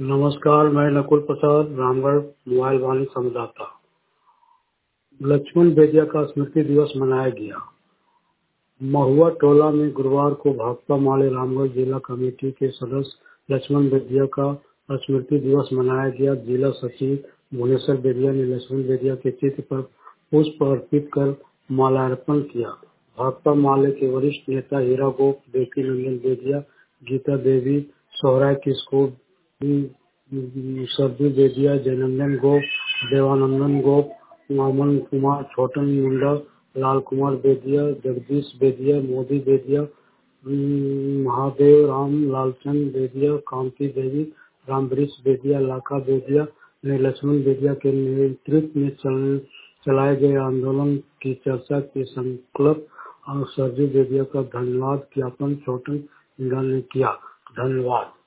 नमस्कार, मैं नकुल प्रसाद रामगढ़ मोबाइल वाणी संवाददाता। लक्ष्मण बेदिया का स्मृति दिवस मनाया गया। महुआ टोला में गुरुवार को भाकपा माले रामगढ़ जिला कमेटी के सदस्य लक्ष्मण बेदिया का स्मृति दिवस मनाया गया। जिला सचिव भुवनेश्वर बेदिया ने लक्ष्मण बेदिया के चित्र पर पुष्प अर्पित कर माल्यार्पण किया। भाकपा माले के वरिष्ठ नेता हीरा गोप, देवकी नंदन बेदिया, गीता देवी, सोहराय किशोर, सरजू बेदिया, जयनंदन गोप, देवानंदन गोप, मामन कुमार, छोटन मुंडा, लाल कुमार बेदिया, जगदीश बेदिया, मोदी बेदिया, महादेव राम, लालचंद बेदिया, कांति देवी, रामवृक्ष बेदिया, लाखा बेदिया ने लक्ष्मण बेदिया के नेतृत्व में चलाए गए आंदोलन की चर्चा के संकल्प और सरजू बेदिया का धन्यवाद ज्ञापन छोटन मुंडा ने किया। धन्यवाद।